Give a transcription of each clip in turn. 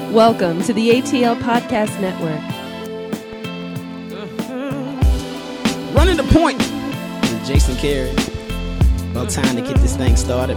Welcome to the ATL Podcast Network. Running the point with Jason Carey. About time to get this thing started.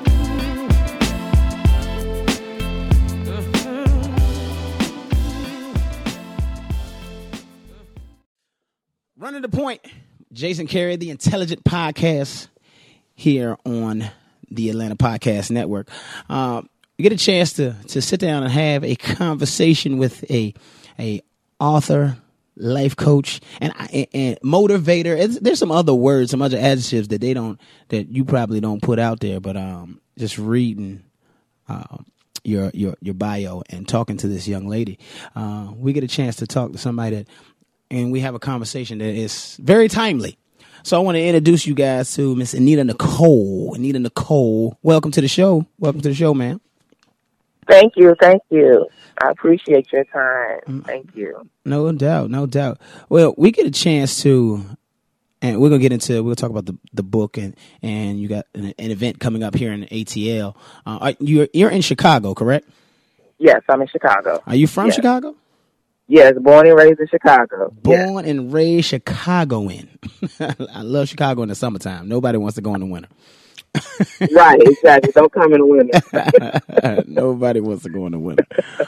Running the point, Jason Carey, the Intelligent Podcast here on the Atlanta Podcast Network. We get a chance to sit down and have a conversation with a author, life coach, and motivator. There's some other words, some other adjectives that you probably don't put out there, but just reading your bio and talking to this young lady, we get a chance to talk to somebody and we have a conversation that is very timely. So I want to introduce you guys to Miss Anita Nicole. Anita Nicole, welcome to the show. Welcome to the show, ma'am. Thank you. I appreciate your time. Thank you. No doubt. Well, we get a chance to, and we'll talk about the book and you got an event coming up here in ATL. You're in Chicago, correct? Yes, I'm in Chicago. Are you from Chicago? Yes, born and raised in Chicago. Born and raised Chicagoan. I love Chicago in the summertime. Nobody wants to go in the winter. Right, exactly. Don't come in the winter. Nobody wants to go in the winter.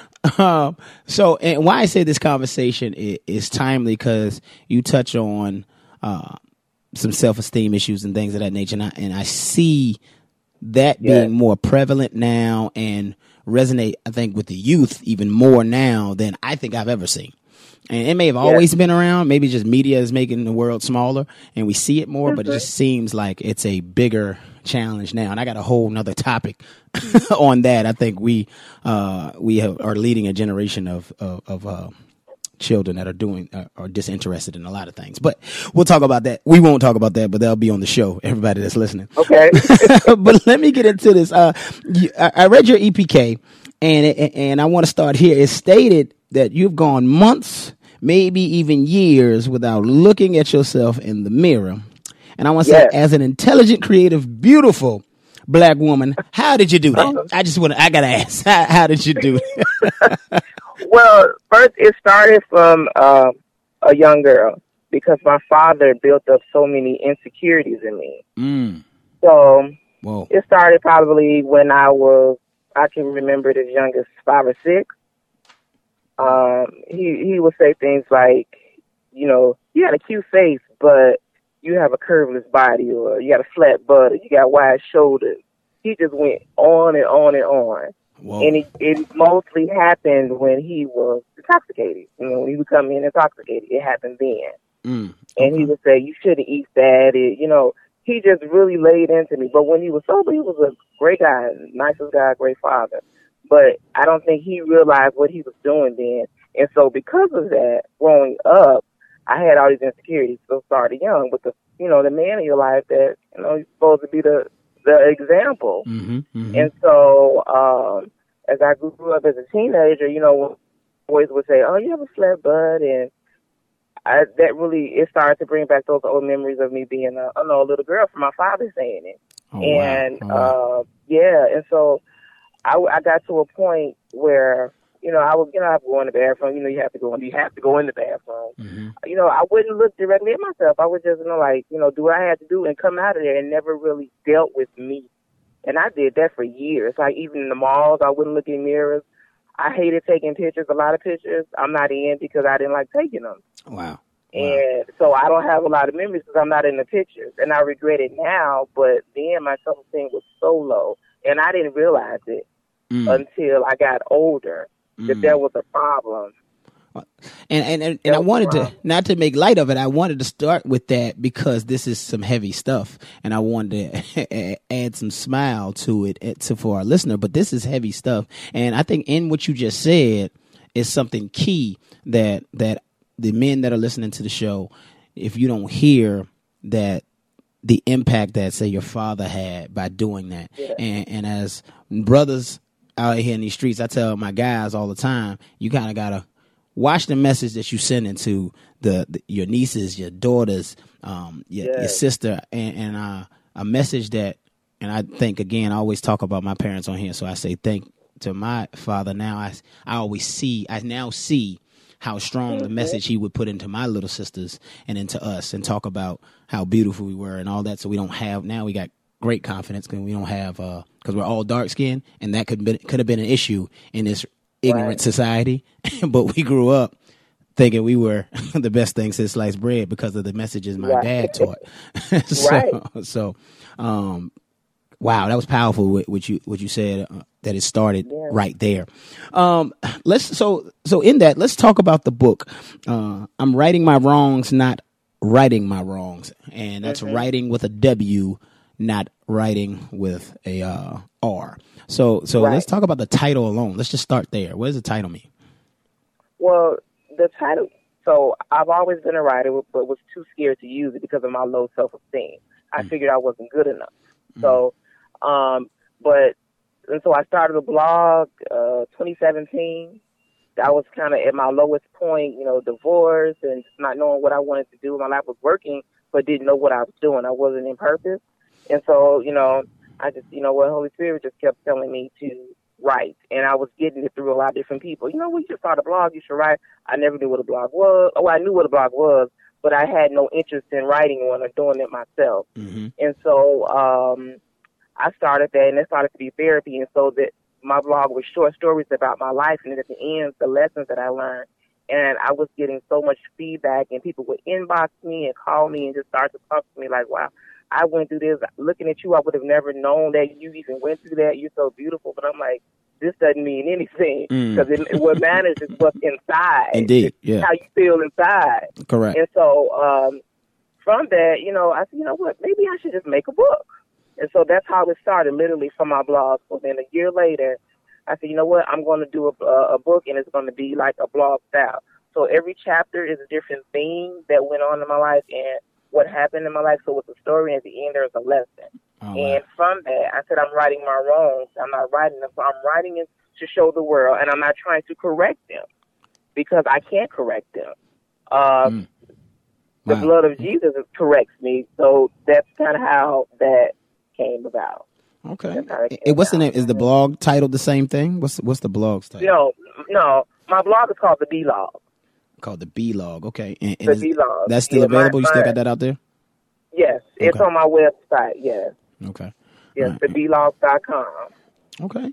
So, and why I say this conversation is timely because you touch on some self-esteem issues and things of that nature, and I see that being more prevalent now and resonate, I think, with the youth even more now than I think I've ever seen. And it may have always been around. Maybe just media is making the world smaller and we see it more, but it just seems like it's a bigger challenge now. And I got a whole nother topic on that. I think we are leading a generation of children that are disinterested in a lot of things. But we'll talk about that. We won't talk about that, but they'll be on the show, everybody that's listening. Okay. But let me get into this. I read your EPK, and I want to start here. It stated that you've gone months, maybe even years, without looking at yourself in the mirror. And I want to say, as an intelligent, creative, beautiful black woman, how did you do that? I gotta ask, how did you do it? Well, first it started from a young girl because my father built up so many insecurities in me. So it started probably when I can remember it as young as 5 or 6. He would say things like, you got a cute face, but you have a curveless body, or you got a flat butt, or you got wide shoulders. He just went on and on and on. Whoa. And it mostly happened when he was intoxicated. When he would come in intoxicated, it happened then. And he would say, you shouldn't eat that. He just really laid into me. But when he was sober, he was a great guy, nicest guy, great father. But I don't think he realized what he was doing then. And so because of that, growing up, I had all these insecurities. So started young with the man in your life that, you're supposed to be the example. And so as I grew up as a teenager, boys would say, oh, you have a flat butt. And it started to bring back those old memories of me being a little girl from my father saying it. And so I got to a point where, I would, I have to go in the bathroom. You have to go in the bathroom. I wouldn't look directly at myself. I would just, do what I had to do and come out of there, and never really dealt with me. And I did that for years. Like even in the malls, I wouldn't look in mirrors. I hated taking pictures. A lot of pictures I'm not in because I didn't like taking them. Wow. And so I don't have a lot of memories because I'm not in the pictures. And I regret it now, but then my self-esteem was so low, and I didn't realize it until I got older. That there was a problem. And I wanted to, not to make light of it, I wanted to start with that because this is some heavy stuff, and I wanted to add some smile to it for our listener, but this is heavy stuff. And I think in what you just said is something key that the men that are listening to the show, if you don't hear that, the impact that, say, your father had by doing that. And as brothers out here in these streets, I tell my guys all the time, you kind of got to watch the message that you send into your nieces, your daughters, your sister, and a message that, and I think, again, I always talk about my parents on here, so I say thank to my father, now I now see how strong the message he would put into my little sisters and into us, and talk about how beautiful we were and all that. So we got great confidence because we don't have, because we're all dark skinned, and that could have been an issue in this ignorant society. But we grew up thinking we were the best thing since sliced bread because of the messages my dad taught. Wow, that was powerful what you said, that it started right there. So in that, let's talk about the book. I'm Righting My Wrongs, Not Writing My Wrongs, and that's writing with a W, not writing with a R. So let's talk about the title alone. Let's just start there. What does the title mean? Well, the title. So I've always been a writer, but was too scared to use it because of my low self-esteem. I figured I wasn't good enough. So, so I started a blog, 2017. I was kind of at my lowest point, divorce and just not knowing what I wanted to do. My life was working, but didn't know what I was doing. I wasn't in purpose. And so, I just, Holy Spirit just kept telling me to write. And I was getting it through a lot of different people. When you start a blog, you should write. I never knew what a blog was. Oh, I knew what a blog was, but I had no interest in writing one or doing it myself. Mm-hmm. And so I started that, and it started to be therapy. And so that my blog was short stories about my life, and then at the end, the lessons that I learned. And I was getting so much feedback, and people would inbox me and call me and just start to talk to me like, wow, I went through this. Looking at you, I would have never known that you even went through that. You're so beautiful. But I'm like, this doesn't mean anything, because what matters is what's inside. Indeed, yeah. How you feel inside. Correct. And so from that, I said, what, maybe I should just make a book. And so that's how it started, literally from my blog. So then a year later, I said, what, I'm going to do a book, and it's going to be like a blog style. So every chapter is a different thing that went on in my life and what happened in my life. So it's a story, and at the end, there's a lesson. Oh, and from that, I said, I'm righting my wrongs. I'm not writing them. So I'm writing it to show the world, and I'm not trying to correct them because I can't correct them. The blood of Jesus corrects me. So that's kind of how that came about. Okay. What's the name? Is the blog titled the same thing? What's the blog's title? No. My blog is called the B-Log. Called the B-Log. Okay. And the B-Log. That's still available? You still got that out there? Yes. Okay. It's on my website. Yes. Okay. Yes. Right. TheBlog.com. Okay.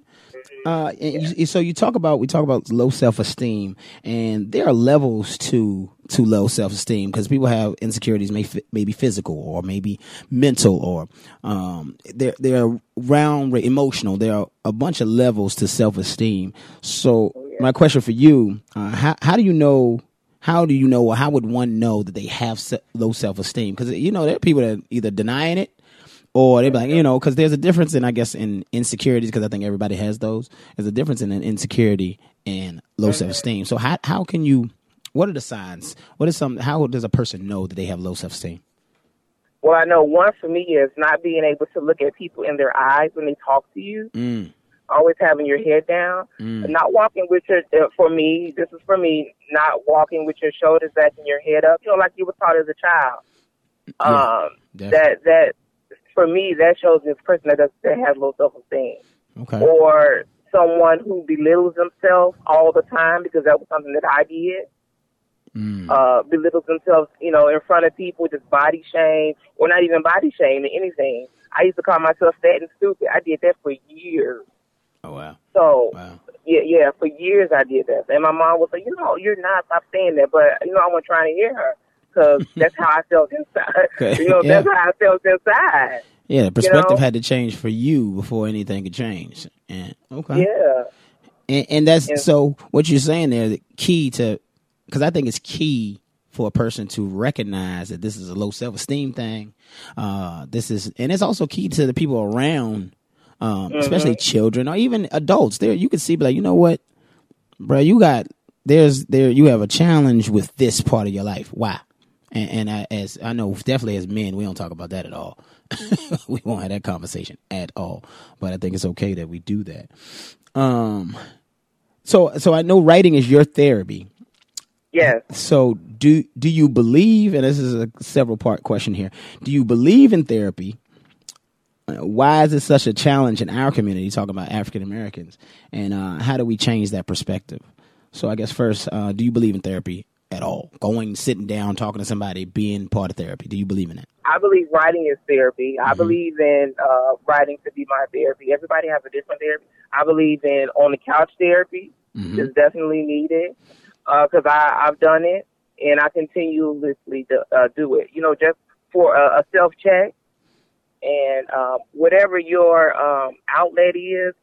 So we talk about low self-esteem, and there are levels to low self-esteem because people have insecurities, maybe physical or maybe mental, or they're round emotional. There are a bunch of levels to self-esteem. So my question for you, how do you know, or how would one know that they have low self-esteem? Because there are people that either denying it, or they'd be like, because there's a difference in insecurities, because I think everybody has those. There's a difference in an insecurity and low self-esteem. So how can you, what are the signs? How does a person know that they have low self-esteem? Well, I know one for me is not being able to look at people in their eyes when they talk to you. Always having your head down. Not walking with your, this is for me, not walking with your shoulders back and your head up, like you were taught as a child. That for me, that shows this person that has low self-esteem. Okay. Or someone who belittles themselves all the time, because that was something that I did. Belittles themselves, in front of people, just body shame, or not even body shame, anything. I used to call myself fat and stupid. I did that for years. Oh, wow. So, yeah, for years I did that. And my mom would say, you're not, stop saying that. But, I wasn't trying to hear her. Because that's how I felt inside. Okay. That's how I felt inside. Yeah, the perspective had to change for you before anything could change. And okay. Yeah. And that's so what you're saying there, the key to, because I think it's key for a person to recognize that this is a low self-esteem thing. And it's also key to the people around, especially children or even adults. There, you can see, like, you know what, bro, you have a challenge with this part of your life. Why? And as I know, definitely as men, we don't talk about that at all. We won't have that conversation at all. But I think it's okay that we do that. So I know writing is your therapy. Yes. So do you believe, and this is a several part question here, do you believe in therapy? why is it such a challenge in our community, talking about African Americans, and how do we change that perspective? So I guess first, do you believe in therapy at all? Going, sitting down, talking to somebody, being part of therapy. Do you believe in it? I believe writing is therapy. I believe in writing to be my therapy. Everybody has a different therapy. I believe in on-the-couch therapy. It's definitely needed because I've done it, and I continuously do it. You know, just for a self-check. And whatever your outlet is,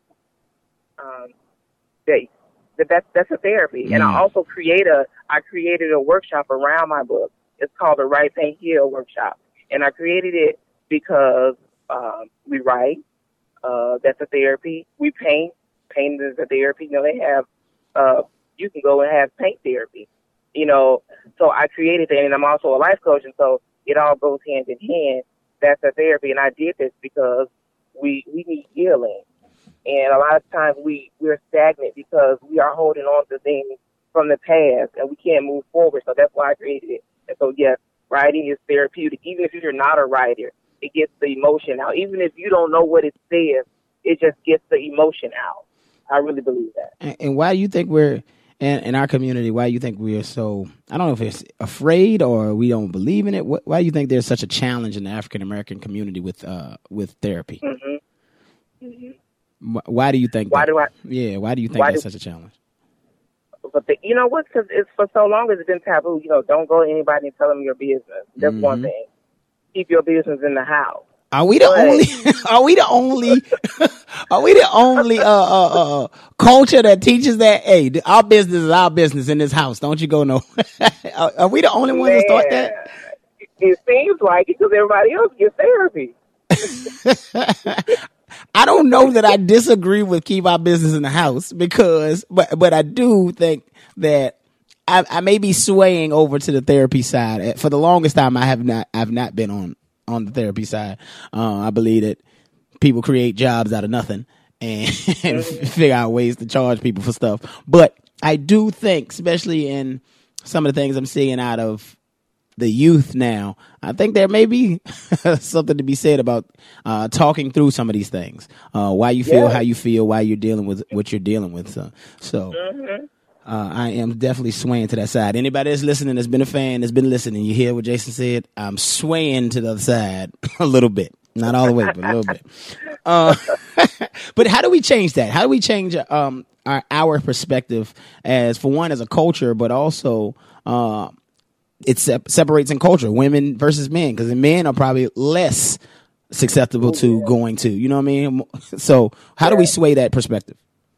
that's a therapy. And I also created a workshop around my book. It's called the Write, Paint, Heal Workshop. And I created it because we write. That's a therapy. We paint. Painting is a therapy. You know, they have, you can go and have paint therapy. You know, so I created that, and I'm also a life coach, and so it all goes hand in hand. That's a therapy, and I did this because we need healing. And a lot of times we're stagnant because we are holding on to things from the past, and we can't move forward. So that's why I created it. And so, yes, writing is therapeutic. Even if you're not a writer, it gets the emotion out. Even if you don't know what it says, it just gets the emotion out. I really believe that. And why do you think we're... And in our community, why do you think we are so, I don't know if it's afraid or we don't believe in it. Why do you think there's such a challenge in the African American community with therapy? Why do you think why that? Why do you think that's such a challenge? But you know what? Because it's for so long it's been taboo. You know, don't go to anybody and tell them your business. That's one thing. Keep your business in the house. Are we the only? Are we the only? Are we the only culture that teaches that? Hey, our business is our business in this house. Don't you go no. Are we the only ones that thought that? It seems like it because everybody else gets therapy. I don't know that I disagree with keep our business in the house because, but I do think that I may be swaying over to the therapy side. For the longest time, I've not been on the therapy side. I believe that people create jobs out of nothing and figure out ways to charge people for stuff. But I do think, especially in some of the things I'm seeing out of the youth now, I think there may be something to be said about talking through some of these things. Why you feel how you feel, why you're dealing with what you're dealing with. So I am definitely swaying to that side. Anybody that's listening, that's been a fan, that's been listening, you hear what Jason said? I'm swaying to the other side a little bit. Not all the way, but a little bit. But how do we change that? How do we change our perspective as, for one, as a culture, but also it separates in culture, women versus men, because men are probably less susceptible to going to, you know what I mean? So how do we sway that perspective?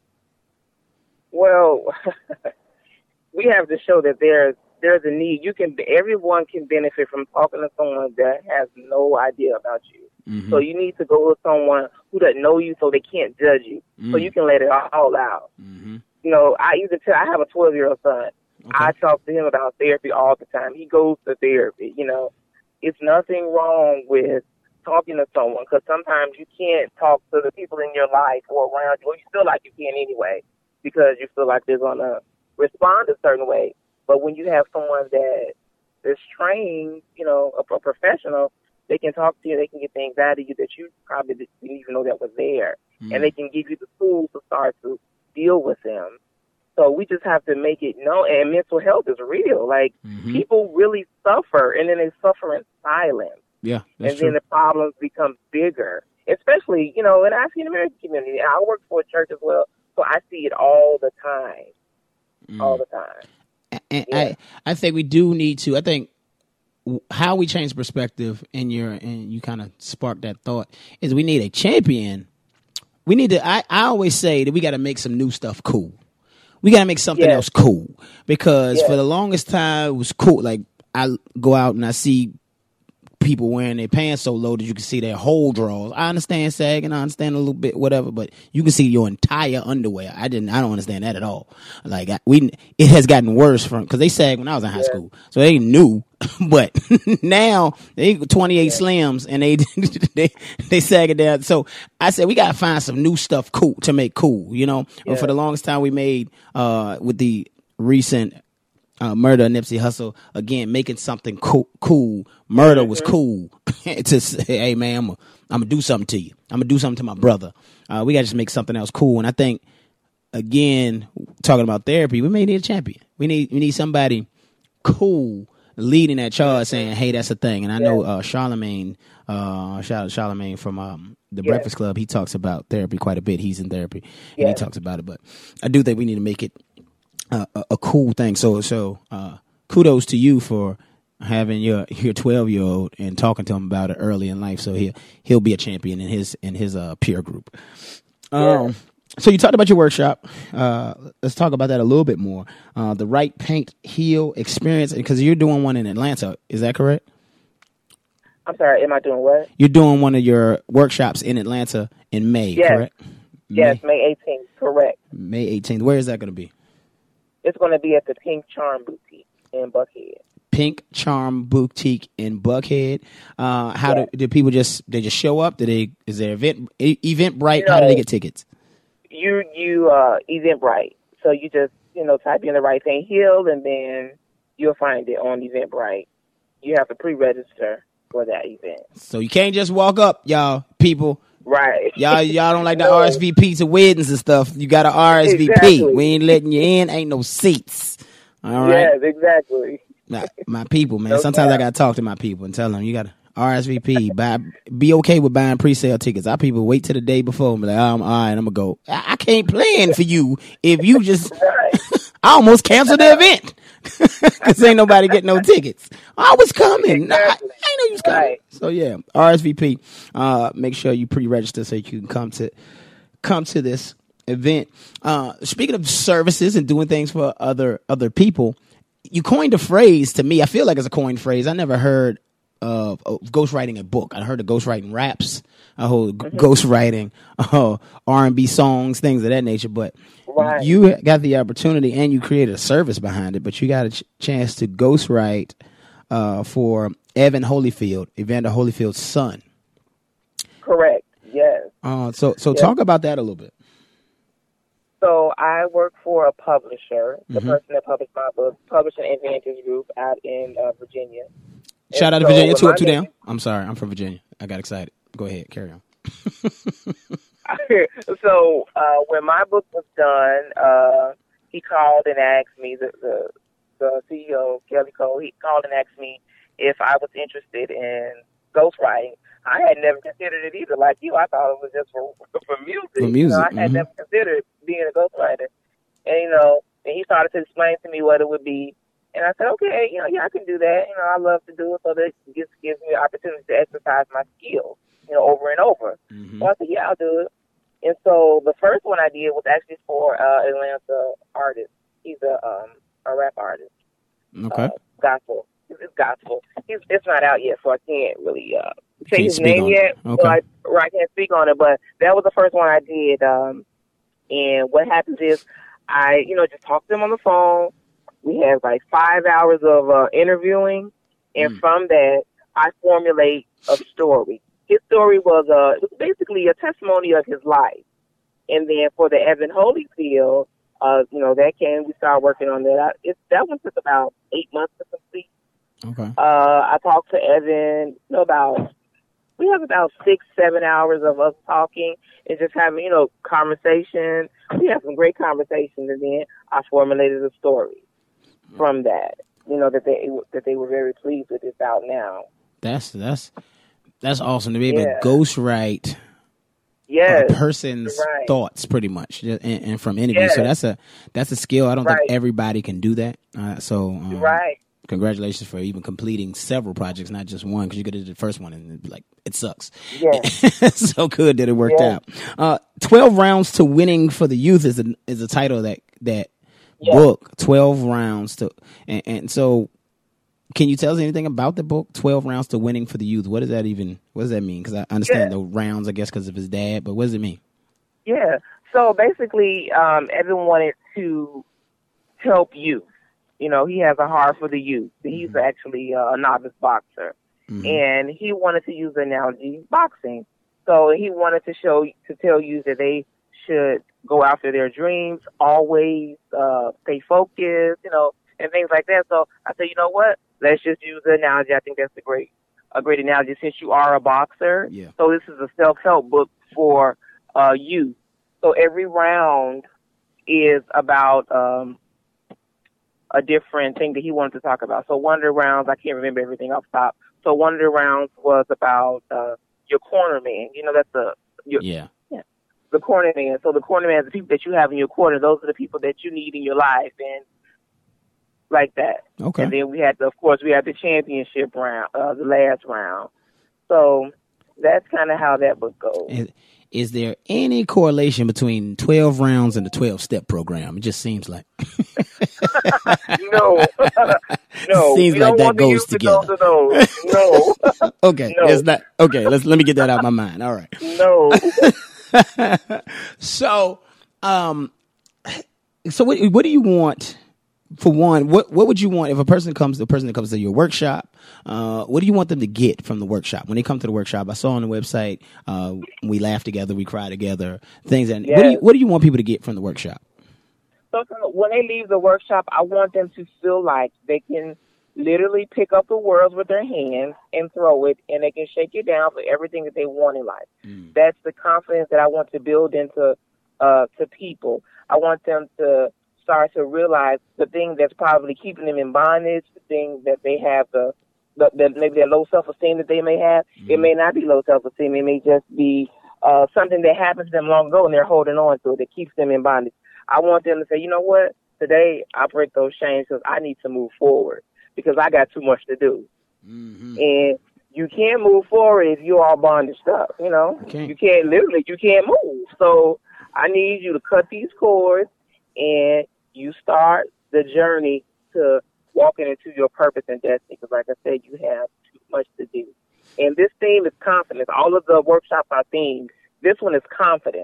Well, we have to show that there's a need. Everyone can benefit from talking to someone that has no idea about you. So you need to go with someone who doesn't know you, so they can't judge you. So you can let it all out. You know, I have a 12-year-old son. Okay. I talk to him about therapy all the time. He goes to therapy. You know, it's nothing wrong with talking to someone, because sometimes you can't talk to the people in your life or around you, or you feel like you can anyway, because you feel like they're going to respond a certain way. But when you have someone that is trained, you know, a professional, they can talk to you, they can get things out of you that you probably didn't even know that was there. And they can give you the tools to start to deal with them. So we just have to make it known. And mental health is real. Like, people really suffer, and then they suffer in silence. Yeah, that's true. Then the problems become bigger, especially, you know, in the African American community. And I work for a church as well, so I see it all the time. All the time. And I think we do need to. I think how we change perspective, and you kind of sparked that thought, is we need a champion. We need to. I always say that we got to make some new stuff cool. We got to make something else cool, because for the longest time it was cool. Like, I go out and I see people wearing their pants so low that you can see their whole drawers. I understand sagging, I understand a little bit, whatever, but you can see your entire underwear. I don't understand that at all. Like, it has gotten worse because they sagged when I was in high school, so they knew. But now they 28 slims and they sag it down. So I said we gotta find some new stuff cool to make cool. You know, for the longest time we made with the recent Murder Nipsey Hussle, again, making something cool. Murder was cool. To say, hey, man, I'm going to do something to you. I'm going to do something to my brother. We got to just make something else cool. And I think, again, talking about therapy, we may need a champion. We need somebody cool leading that charge saying, hey, that's a thing. And I know Charlamagne, shout out Charlamagne from the Breakfast Club, he talks about therapy quite a bit. He's in therapy, and he talks about it. But I do think we need to make it a cool thing. So kudos to you for having your 12-year-old and talking to him about it early in life. So he'll be a champion in his peer group. So you talked about your workshop. Let's talk about that a little bit more. The Right Paint Heal Experience, because you're doing one in Atlanta. Is that correct? I'm sorry, am I doing what? You're doing one of your workshops in Atlanta in May, correct? Yes, May 18th, correct. May 18th. Where is that going to be? It's going to be at the Pink Charm Boutique in Buckhead. Pink Charm Boutique in Buckhead. How do people just show up? Is there Eventbrite? How do they get tickets? You Eventbrite. So you just type in the Right Paint Heal, and then you'll find it on Eventbrite. You have to pre-register for that event. So you can't just walk up, y'all, people. Right. Y'all don't like the RSVP to weddings and stuff. You got to RSVP. Exactly. We ain't letting you in. Ain't no seats. All right. Yes, exactly. My people, man. Sometimes I got to talk to my people and tell them you got to RSVP. Be okay with buying pre-sale tickets. Our people wait till the day before and be like, all right, I'm going to go. I can't plan for you if you just... I almost canceled the event because ain't nobody getting no tickets. I was coming. Exactly. I know you was coming. Right. So yeah, RSVP. Make sure you pre-register so you can come to this event. Speaking of services and doing things for other people, you coined a phrase to me. I feel like it's a coined phrase. I never heard of ghostwriting a book. I heard of ghostwriting raps. I heard ghostwriting R&B songs, things of that nature. But you got the opportunity and you created a service behind it. But you got a chance to ghostwrite for Evander Holyfield's son. Correct. Yes. So talk about that a little bit. So I work for a publisher, the person that published my book, Publishing Advantage Group out in Virginia. Shout out to Virginia, 2 down. I'm sorry, I'm from Virginia. I got excited. Go ahead, carry on. So when my book was done, he called and asked me, the CEO, Kelly Cole, he called and asked me if I was interested in ghostwriting. I had never considered it either. Like you, I thought it was just for music. For music. I had never considered being a ghostwriter. And, and he started to explain to me what it would be. And I said, okay, I can do that. I love to do it, so that just gives me the opportunity to exercise my skills, over and over. So I said, yeah, I'll do it. And so the first one I did was actually for Atlanta artist. He's a rap artist. Okay. Gospel. It's gospel. It's not out yet, so I can't really say his name yet. Okay. So I can't speak on it, but that was the first one I did. And what happens is I, just talk to him on the phone. We have like 5 hours of interviewing, and from that, I formulate a story. His story was it was basically a testimony of his life. And then for the Evander Holyfield, that came. We started working on that. That one took about 8 months to complete. Okay. I talked to Evan. We have about 6-7 hours of us talking and just having conversation. We had some great conversations, and then I formulated a story from that. That they were very pleased with. It's out now. That's awesome to be able to ghostwrite a person's thoughts, pretty much, and from interviews. So that's a skill. I don't think everybody can do that. Congratulations for even completing several projects, not just one, because you could have did the first one and be like, it sucks. Yeah. So good that it worked out. 12 Rounds to Winning for the Youth is a title of that book. 12 rounds to, and so can you tell us anything about the book, 12 Rounds to Winning for the Youth? What does that mean? Because I understand the rounds, I guess, because of his dad, but what does it mean? Yeah. So basically, everyone wanted to help youth. He has a heart for the youth. He's actually a novice boxer, and he wanted to use the analogy boxing. So he wanted to tell youth that they should go after their dreams, always stay focused, and things like that. So I said, you know what? Let's just use the analogy. I think that's a great analogy since you are a boxer. Yeah. So this is a self-help book for you. So every round is about a different thing that he wanted to talk about. So one of the rounds, I can't remember everything off the top. So one of the rounds was about your corner man. You know, that's the corner man. So the corner man is the people that you have in your corner. Those are the people that you need in your life, and like that. Okay. And then we had the championship round, the last round. So that's kind of how that book goes. Is there any correlation between 12 rounds and the 12-step program? It just seems like. No. No. Seems like that goes together. No. Okay. No. It's not. Okay. Let me get that out of my mind. All right. No. So what do you want? For one, what would you want if the person that comes to your workshop? What do you want them to get from the workshop when they come to the workshop? I saw on the website, we laugh together, we cry together, things. And yes. What do you want people to get from the workshop? So when they leave the workshop, I want them to feel like they can literally pick up the world with their hands and throw it, and they can shake it down for everything that they want in life. That's the confidence that I want to build into to people. I want them to start to realize the thing that's probably keeping them in bondage, the thing that they have, maybe their low self-esteem that they may have. It may not be low self-esteem. It may just be something that happened to them long ago, and they're holding on to it that keeps them in bondage. I want them to say, you know what? Today I break those chains because I need to move forward because I got too much to do. Mm-hmm. And you can't move forward if you're all bondaged up. You know, you can't move. So I need you to cut these cords and you start the journey to walking into your purpose and destiny. Because like I said, you have too much to do. And this theme is confidence. All of the workshops are themed. This one is confidence.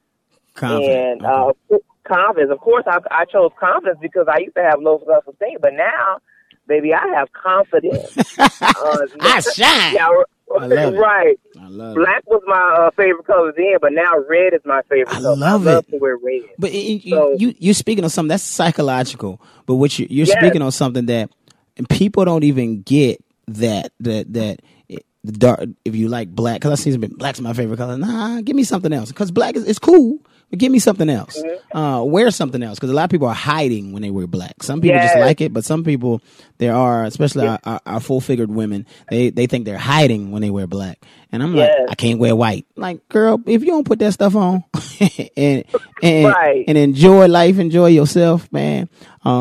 And confidence. Of course, I chose confidence because I used to have low self-esteem, but now, baby, I have confidence. I shine. Yeah, I love right. It. I love Black was my favorite color then, but now red is my favorite color. I love to wear red. But you're speaking on something that's psychological. But what you're speaking on something that people don't even get that the dark. If you like black, because I see black's my favorite color. Nah, give me something else. Because black is cool. But give me something else. Mm-hmm. Wear something else. Because a lot of people are hiding when they wear black. Some people just like it, but some people, there are, especially our full-figured women, they think they're hiding when they wear black. And I'm like, I can't wear white. Like, girl, if you don't put that stuff on and enjoy life, enjoy yourself, man.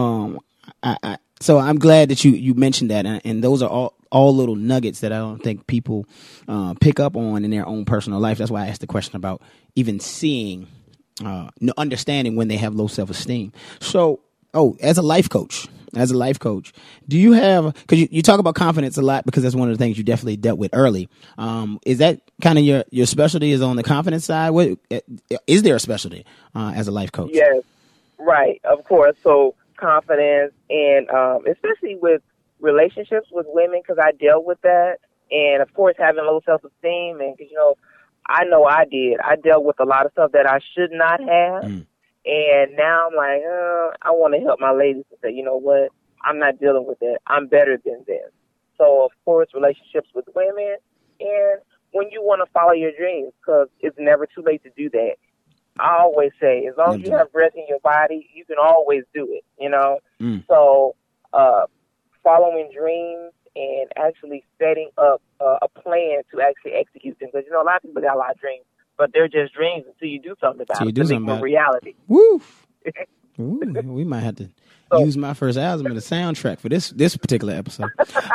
So I'm glad that you mentioned that. And those are all little nuggets that I don't think people pick up on in their own personal life. That's why I asked the question about even seeing, understanding when they have low self-esteem. So, as a life coach, do you have, because you talk about confidence a lot because that's one of the things you definitely dealt with early. Is that kind of your specialty is on the confidence side? Is there a specialty as a life coach? Yes, right, of course. So confidence and especially with relationships with women because I dealt with that. And, of course, having low self-esteem and because, I know I did. I dealt with a lot of stuff that I should not have. And now I'm like, I want to help my ladies to say, you know what? I'm not dealing with that. I'm better than this. So, of course, relationships with women and when you want to follow your dreams because it's never too late to do that. I always say, as long as you have breath in your body, you can always do it, So, following dreams and actually setting up a plan to actually execute them. Because, a lot of people got a lot of dreams, but they're just dreams until you do something about it to make them reality. Woo! Ooh, we might have to use my first album as a soundtrack for this particular episode.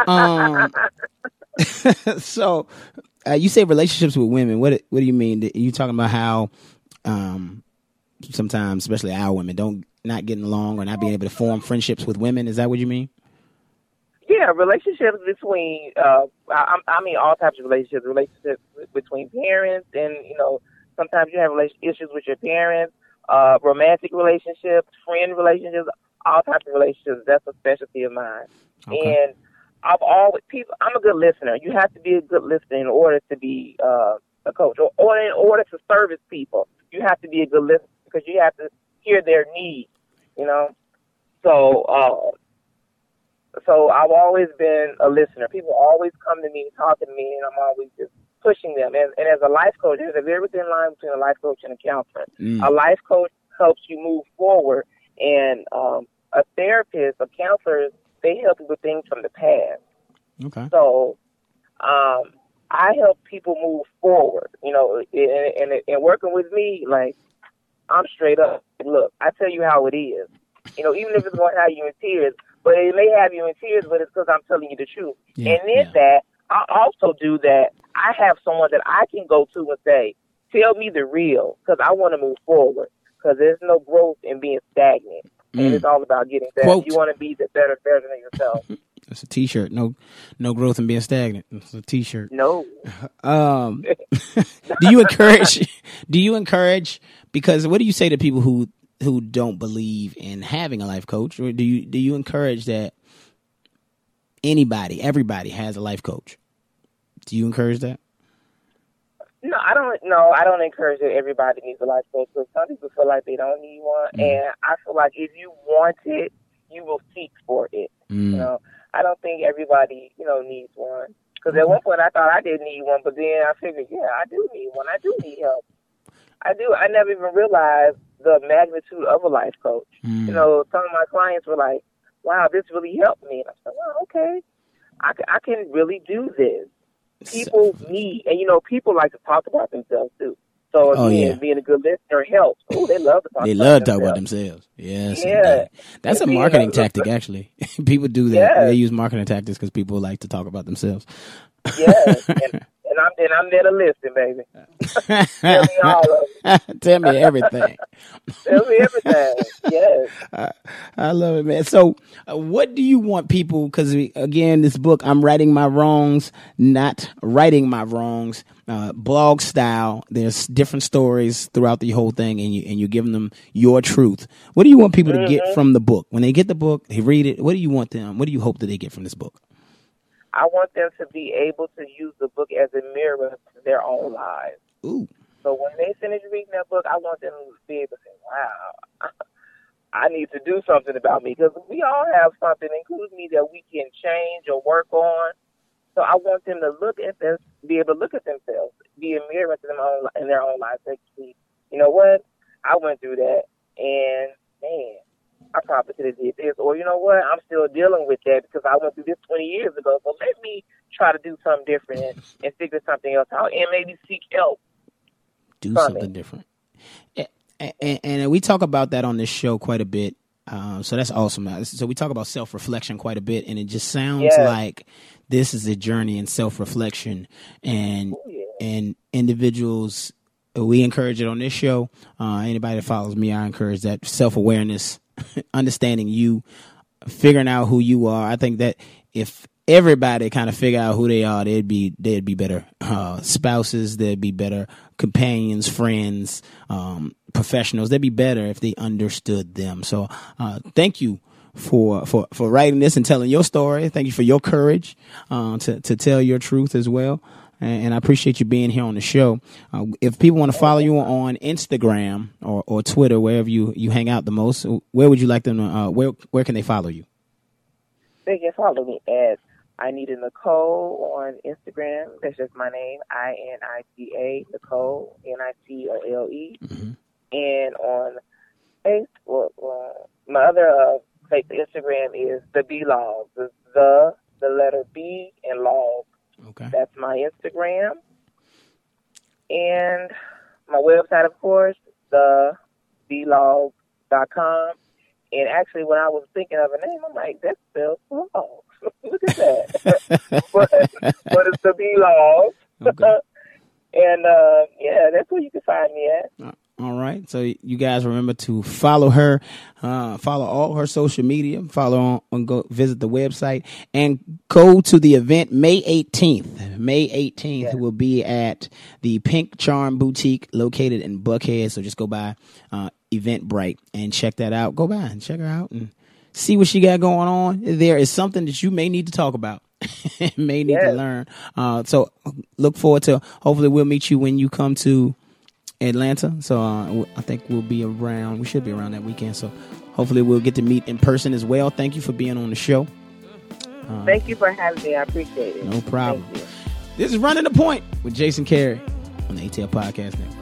So, you say relationships with women. What do you mean? You talking about how sometimes, especially our women, not getting along or not being able to form friendships with women? Is that what you mean? Yeah, relationships between, I mean all types of relationships between parents and, sometimes you have issues with your parents, romantic relationships, friend relationships, all types of relationships. That's a specialty of mine. Okay. And I'm a good listener. You have to be a good listener in order to be a coach or in order to service people. You have to be a good listener because you have to hear their needs, So, So I've always been a listener. People always come to me, talking to me, and I'm always just pushing them. And as a life coach, there's a very thin line between a life coach and a counselor. A life coach helps you move forward, and a therapist, a counselor, they help you with things from the past. Okay. So I help people move forward, you know, and working with me, like, I'm straight up. Look, I tell you how it is. You know, even if it's going to have you in tears, but it may have you in tears, but it's because I'm telling you the truth. Yeah, And in that, I also do that. I have someone that I can go to and say, tell me the real, because I want to move forward, because there's no growth in being stagnant. And it's all about getting better. Quote. You want to be the better version of yourself. It's a T-shirt. No growth in being stagnant. It's a T-shirt. No. Do you encourage? Because what do you say to people who don't believe in having a life coach, or do you encourage that everybody has a life coach? Do you encourage that? No, I don't. No, I don't encourage that everybody needs a life coach, because some people feel like they don't need one, and I feel like if you want it, you will seek for it. You know, I don't think everybody, you know, needs one. Because at one point I thought I didn't need one, but then I figured, yeah, I do need one. I do need help. I do. I never even realized the magnitude of a life coach. You know, some of my clients were like, "Wow, this really helped me." And I said, "Well, okay, I can really do this." People need, and you know, people like to talk about themselves too. So again, being a good listener helps. Oh, they love to talk. They love to talk about themselves. Yes, yeah. That's a marketing tactic, actually. People do that. Yeah. They use marketing tactics because people like to talk about themselves. Yes, and I'm there to listen, baby. Tell me all of it. Tell me everything. Tell me everything. Yes. I love it, man. So, what do you want people? Because again, this book, I'm Righting My Wrongs, Not Righting My Wrongs, blog style. There's different stories throughout the whole thing, and you're giving them your truth. What do you want people to get from the book? When they get the book, they read it. What do you want them? What do you hope that they get from this book? I want them to be able to use the book as a mirror to their own lives. Ooh. So when they finish reading that book, I want them to be able to say, wow, I need to do something about me. Because we all have something, including me, that we can change or work on. So I want them to look at this, be able to look at themselves, be a mirror to them in their own lives. They see, you know what? I went through that, and man, I probably could have did this. Or you know what? I'm still dealing with that because I went through this 20 years ago. So let me try to do something different and figure something else out, and maybe seek help. Do something different. And we talk about that on this show quite a bit. So that's awesome. So we talk about self-reflection quite a bit, and it just sounds like this is a journey in self-reflection, and individuals, we encourage it on this show. Anybody that follows me, I encourage that self-awareness, understanding you, figuring out who you are. I think that if everybody kind of figure out who they are, they'd be better spouses, they'd be better companions, friends, professionals. They'd be better if they understood them. So thank you for writing this and telling your story. Thank you for your courage to tell your truth as well. And I appreciate you being here on the show. If people want to follow you on Instagram or Twitter, wherever you hang out the most, where would you like them to, where can they follow you? They can follow me at Inita Nicole on Instagram. That's just my name, INITA Nicole, NICOLE. And on Facebook, my other Instagram is the B Log, the letter B and Log. Okay. That's my Instagram. And my website, of course, thebelog.com. And actually, when I was thinking of a name, I'm like, that spells log. Look at that. but it's the B-Log. Okay. And, that's where you can find me at. All right. So you guys remember to follow her, follow all her social media, follow on, go visit the website, and go to the event May 18th. May 18th will be at the Pink Charm Boutique located in Buckhead. So just go by Eventbrite and check that out. Go by and check her out and see what she got going on. There is something that you may need to talk about. May need to learn. So look forward to, hopefully we'll meet you when you come to Atlanta. So I think we should be around that weekend. So hopefully we'll get to meet in person as well. Thank you for being on the show. Thank you for having me. I appreciate it. No problem. Thank you. This is Running the Point with Jason Carey on the ATL Podcast Network.